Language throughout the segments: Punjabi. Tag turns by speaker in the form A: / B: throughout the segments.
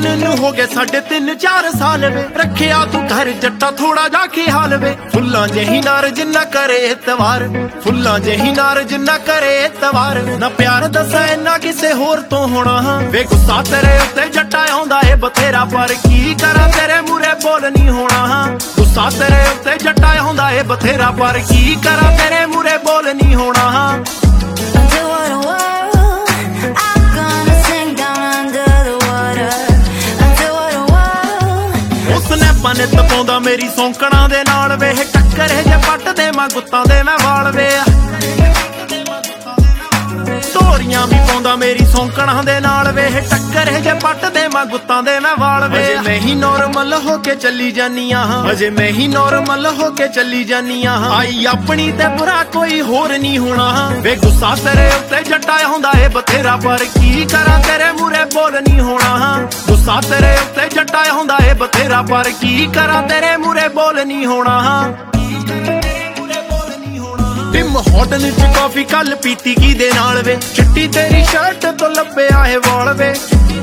A: ਲਗਨ ਨੂੰ ਹੋ ਗਏ 3.5-4 ਸਾਲ ਵੇ। ਰੱਖਿਆ ਤੂੰ ਘਰ ਜੱਟਾ ਥੋੜਾ ਜਾ ਖਿਆਲ ਵੇ। ਫੁੱਲਾਂ ਜਿਹੀ ਨਾਰ ਜਿੰਨਾ ਕਰੇ ਇਤਵਾਰ, ਫੁੱਲਾਂ ਜਿਹੀ ਨਾਰ ਜਿੰਨਾ ਕਰੇ ਇਤਵਾਰ। ਨਾ ਪਿਆਰ ਦੱਸਾਂ ਇੰਨਾ ਕਿਸੇ ਹੋਰ ਤੋਂ ਹੋਣਾ ਵੇ। ਗੁੱਸਾ ਤੇਰੇ ਉੱਤੇ ਜੱਟਾ ਆਉਂਦਾ ਏ ਬਥੇਰਾ, ਪਰ ਕੀ ਕਰਾਂ ਤੇਰੇ ਮੂਰੇ ਬੋਲ ਨਹੀਂ ਹੋਣਾ। ਗੁੱਸਾ ਤੇਰੇ ਉੱਤੇ ਜੱਟਾ ਆਉਂਦਾ ਏ ਬਥੇਰਾ, ਪਰ ਕੀ ਕਰਾਂ ਤੇਰੇ ਮੂਰੇ ਬੋਲ ਨਹੀਂ ਹੋਣਾ। ਨੇ ਤਪਾਉਂਦਾ ਮੇਰੀ ਸੌਂਕਣਾ ਦੇ ਨਾਲ ਵੇ। ਟੱਕਰੇ ਜੇ ਪੱਟ ਦੇ ਮੈਂ ਗੁੱਤਾਂ ਦੇ ਮੈਂ ਵਾਲ ਵੇ। ਢੋਰੀਆਂ ਵੀ ਪਾਉਂਦਾ ਮੇਰੀ ਸੌਂਕਣਾ ਦੇ ਨਾਲ ਵੇ। ਟੱਕਰੇ ਜੇ ਪੱਟ ਦੇ ਮੈਂ ਗੁੱਤਾਂ ਦੇ ਮੈਂ ਵਾਲ ਵੇ। ਅਜੇ ਮੈਂ ਹੀ ਨੋਰਮਲ ਹੋ ਕੇ ਚੱਲੀ ਜਾਨੀਆਂ, ਅਜੇ ਮੈਂ ਹੀ ਨੋਰਮਲ ਹੋ ਕੇ ਚੱਲੀ ਜਾਨੀਆਂ। ਆਈ ਆਪਣੀ ਤੇ ਬੁਰਾ ਕੋਈ ਹੋਰ ਨਹੀਂ ਹੋਣਾ ਵੇ। ਗੁੱਸਾ ਤੇਰੇ ਉੱਤੇ ਜੱਟਾ ਹੁੰਦਾ ਏ ਬਥੇਰਾ, ਪਰ ਕੀ ਕਰਾਂ ਤੇਰੇ ਮੂਰੇ ਬੋਲ ਨਹੀਂ ਹੋਣਾ। ਗੁੱਸਾ ਤੇਰੇ ਉੱਤੇ ਜੱਟਾ ਹੁੰਦਾ ਏ ਬਥੇਰਾ, ਪਰ ਕੀ ਕਰਾਂ ਤੇਰੇ ਮੂਰੇ ਬੋਲ ਨਹੀਂ ਹੋਣਾ। ਟਿਮ ਹੋਟਲ ਚ ਕਾਫੀ ਕੱਲ ਪੀਤੀ ਕੀ ਦੇ ਨਾਲ ਵੇ। ਚਿੱਟੀ ਤੇਰੀ ਸ਼ਰਟ ਤੋਂ ਲੱਭਿਆ ਏ ਵਾਲ ਵੇ।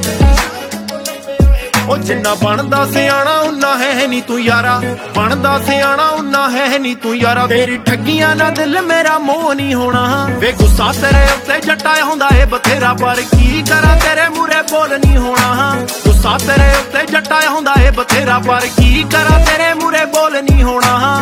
A: ਉਹ ਜਿੰਨਾ ਬਣਦਾ ਸਿਆਣਾ ਉਨਾ ਹੈ ਨੀ ਤੂੰ ਯਾਰਾ, ਬਣਦਾ ਸਿਆਣਾ ਉਨਾ ਹੈ ਨੀ ਤੂੰ ਯਾਰਾ। ਤੇਰੀ ਠੱਗੀਆਂ ਨਾਲ ਦਿਲ ਮੇਰਾ ਮੋਹ ਨਹੀਂ ਹੋਣਾ ਵੇ। ਗੁੱਸਾ ਤੇਰੇ ਉੱਤੇ ਜੱਟਾ ਹੁੰਦਾ ਏ ਬਥੇਰਾ, ਪਰ ਕੀ ਕਰਾਂ ਤੇਰੇ ਮੂਰੇ ਬੋਲ ਨਹੀਂ ਹੋਣਾ। ਗੁੱਸਾ ਤੇਰੇ ਉੱਤੇ ਜੱਟਾ ਹੁੰਦਾ ਏ ਬਥੇਰਾ, ਪਰ ਕੀ ਕਰਾਂ ਤੇਰੇ ਮੂਰੇ ਬੋਲ ਨਹੀਂ ਹੋਣਾ।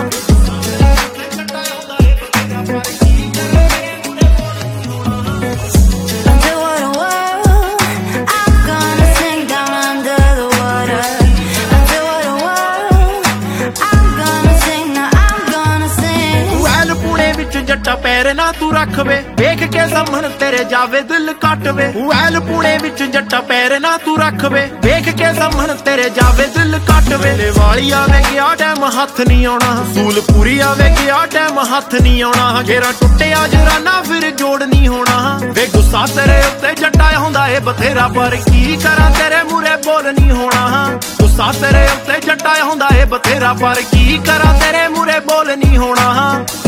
A: ਜੱਟਾ ਪੈਰ ਨਾ ਤੂੰ ਰੱਖ ਵੇ। ਵੇਖ ਕੇ ਸਾਹਮਣ ਤੇਰੇ ਜਾਵੇ ਦਿਲ ਕੱਟ ਵੇ। ਐਲ ਪੂਣੇ ਵਿੱਚ ਜੱਟਾ ਪੈਰ ਨਾ ਤੂੰ ਰੱਖ ਵੇ। ਵੇਖ ਕੇ ਸਾਹਮਣ ਤੇਰੇ ਜਾਵੇ ਦਿਲ ਕੱਟ ਵੇ। ਲੈ ਵਾਲੀ ਆਵੇ ਗਿਆ ਟਾਈਮ ਹੱਥ ਨਹੀਂ ਆਉਣਾ, ਸੂਲ ਪੂਰੀ ਆਵੇ ਗਿਆ ਟਾਈਮ ਹੱਥ ਨਹੀਂ ਆਉਣਾ। ਘੇਰਾ ਟੁੱਟਿਆ ਜਰਾਨਾ ਫਿਰ ਜੋੜ ਨਹੀਂ ਹੋਣਾ ਵੇ। ਗੁੱਸਾ ਤੇਰੇ ਉੱਤੇ ਜੱਟਾ ਹੁੰਦਾ ਏ ਬਥੇਰਾ, ਪਰ ਕੀ ਕਰਾਂ ਤੇਰੇ ਮੂਰੇ ਬੋਲ ਨਹੀਂ ਹੋਣਾ। ਗੁੱਸਾ ਤੇਰੇ ਉੱਤੇ ਜੱਟਾ ਹੁੰਦਾ ਏ ਬਥੇਰਾ, ਪਰ ਕੀ ਕਰਾਂ ਤੇਰੇ ਮੂਰੇ ਬੋਲ ਨਹੀਂ ਹੋਣਾ।